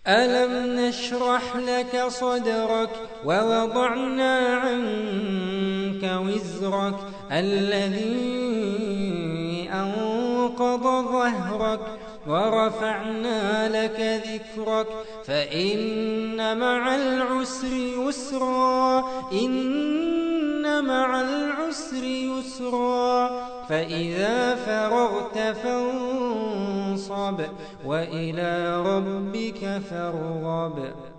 ألم نشرح لك صدرك ووضعنا عنك وزرك الذي أنقض ظهرك ورفعنا لك ذكرك فإن مع العسر يسرا إن مع العسر يسرا فإذا فرغت فانصب وإلى ربك فارغب.